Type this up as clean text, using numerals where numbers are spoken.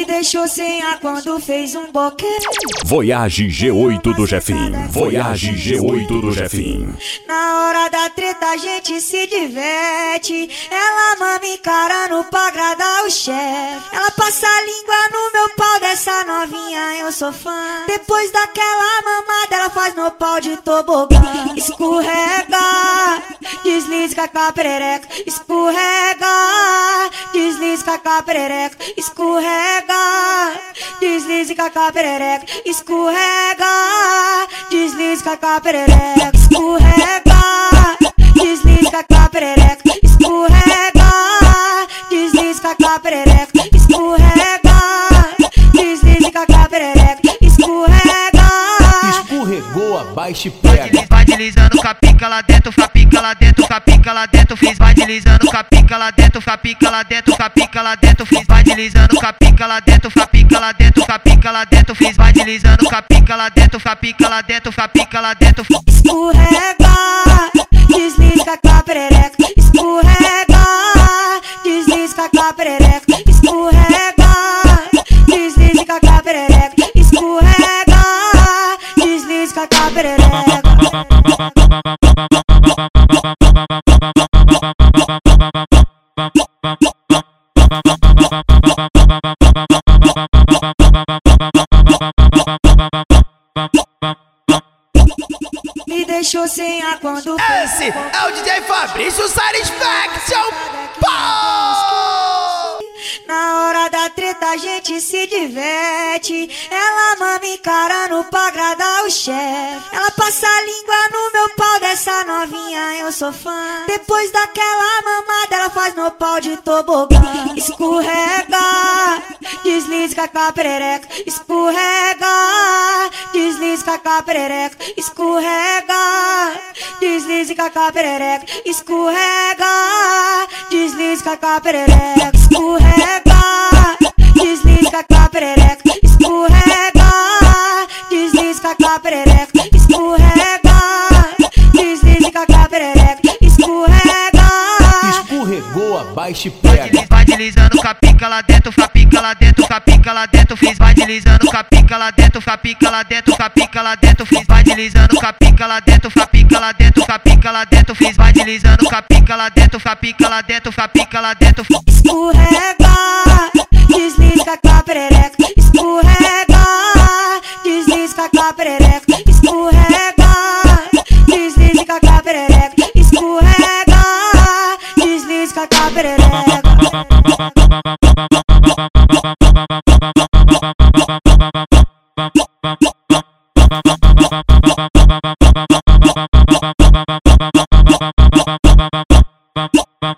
deixou sem ar quando fez um boquete. Voyage G8 do Jefinho. Voyage G8 do Jefinho. Na hora da treta a gente se diverte. Ela mama encarando pra agradar o chefe. Ela passa a língua no meu pau, dessa novinha eu sou fã. Depois daquela mamada ela faz no pau de tobogã. Escorrega, desliza com a perereca. Escorrega, desliza com a perereca. Escorrega, desliza com a perereca. Escorrega, desliza com a perereca. Escorrega, desliza com a perereca. Escorrega, desliza com a perereca. Escorrega, desliza com a perereca. Escorrega. Escorregou, abaixa e pega. Vai deslizando com a pica lá dentro, com a pica lá dentro, com a pica lá dentro. Fiz vai deslizando com a pica lá dentro, com a pica lá dentro, com a pica lá dentro. Fiz vai deslizando com a pica lá dentro, com a pica lá dentro, com a pica lá dentro. Fiz vai deslizando com a pica lá dentro, com a pica lá dentro, com a pica lá dentro. Escorrega, desliza com a perereca. Escorrega, desliza com a perereca. Escorrega, desliza com a perereca. Escorrega, desliza com a perereca. Me deixou sem ar quando Esse é o DJ Fabrício Satisfaction. na hora da treta a gente se diverte. Ela mama encarando pra agradar o chefe. Ela passa a língua no meu pau, dessa novinha eu sou fã. Depois daquela mamada ela faz no pau de tobogã. Escorrega, desliza com a perereca. Escorrega, desliza com a perereca. Escorrega, desliza com a perereca. Escorrega, desliza com a perereca. Escorrega, desliza com a perereca. Escorrega, desliza com a perereca. Escorrega, desliza com a perereca. Escorrega. Escorregou, abaixa e pega. Vai deslizando com a pica lá dentro, com a pica lá dentro, com a pica lá dentro. Fiz vai deslizando com a pica lá dentro, com a pica lá dentro, com a pica lá dentro. Fiz vai deslizando com a pica lá dentro, com a pica lá dentro, com a pica lá dentro. Fiz vai deslizando com a pica lá dentro, com a pica lá dentro, com a pica lá dentro. Escorrega, desliza com a perereca. Escorrega, desliza com a perereca. Escorrega, desliza com a perereca. Escorrega, desliza com a perereca. Ba